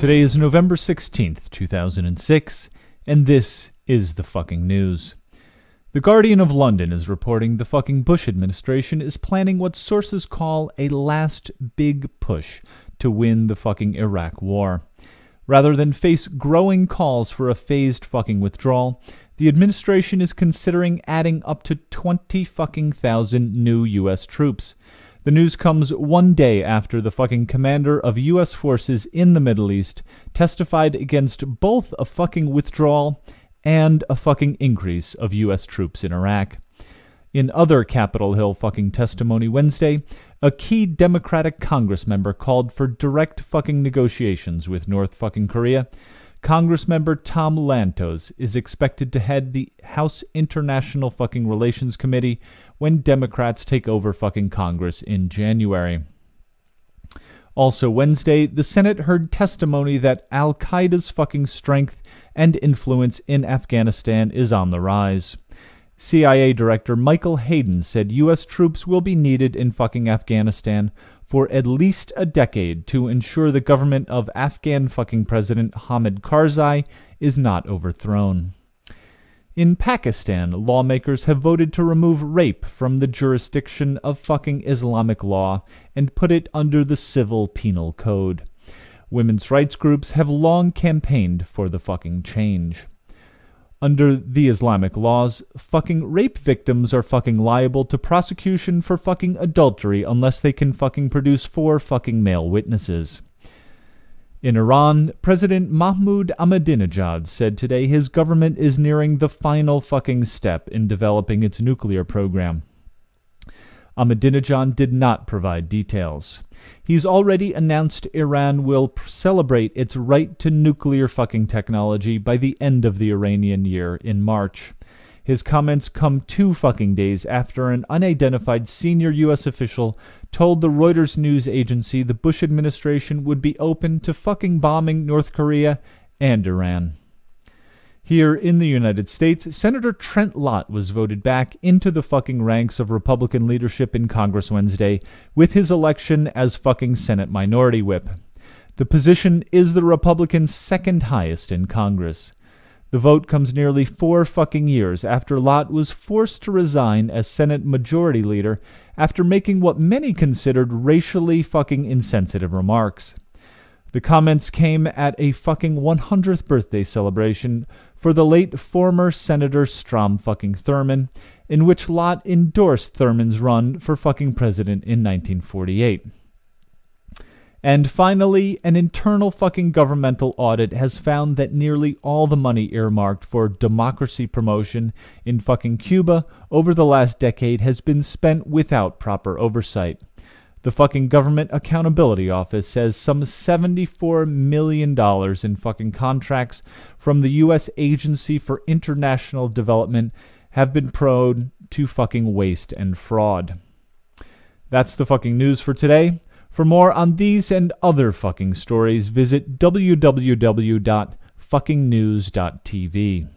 Today is November 16th, 2006, and this is the fucking news. The Guardian of London is reporting the fucking Bush administration is planning what sources call a last big push to win the fucking Iraq war. Rather than face growing calls for a phased fucking withdrawal, the administration is considering adding up to 20,000 new U.S. troops. The news comes one day after the fucking commander of U.S. forces in the Middle East testified against both a fucking withdrawal and a fucking increase of U.S. troops in Iraq. In other Capitol Hill fucking testimony Wednesday, a key Democratic Congress member called for direct fucking negotiations with North fucking Korea. Congressmember Tom Lantos is expected to head the House International fucking Relations Committee when Democrats take over fucking Congress in January. Also Wednesday, the Senate heard testimony that Al-Qaeda's fucking strength and influence in Afghanistan is on the rise. CIA Director Michael Hayden said U.S. troops will be needed in fucking Afghanistan for at least a decade to ensure the government of Afghan fucking President Hamid Karzai is not overthrown. In Pakistan, lawmakers have voted to remove rape from the jurisdiction of fucking Islamic law and put it under the Civil Penal Code. Women's rights groups have long campaigned for the fucking change. Under the Islamic laws, fucking rape victims are fucking liable to prosecution for fucking adultery unless they can fucking produce 4 fucking male witnesses. In Iran, President Mahmoud Ahmadinejad said today his government is nearing the final fucking step in developing its nuclear program. Ahmadinejad did not provide details. He's already announced Iran will celebrate its right to nuclear fucking technology by the end of the Iranian year in March. His comments come 2 fucking days after an unidentified senior U.S. official told the Reuters news agency the Bush administration would be open to fucking bombing North Korea and Iran. Here in the United States, Senator Trent Lott was voted back into the fucking ranks of Republican leadership in Congress Wednesday with his election as fucking Senate Minority Whip. The position is the Republicans' second highest in Congress. The vote comes nearly 4 fucking years after Lott was forced to resign as Senate Majority Leader after making what many considered racially fucking insensitive remarks. The comments came at a fucking 100th birthday celebration for the late former Senator Strom fucking Thurmond, in which Lott endorsed Thurmond's run for fucking president in 1948. And finally, an internal fucking governmental audit has found that nearly all the money earmarked for democracy promotion in fucking Cuba over the last decade has been spent without proper oversight. The fucking Government Accountability Office says some $74 million in fucking contracts from the U.S. Agency for International Development have been prone to fucking waste and fraud. That's the fucking news for today. For more on these and other fucking stories, visit www.fuckingnews.tv.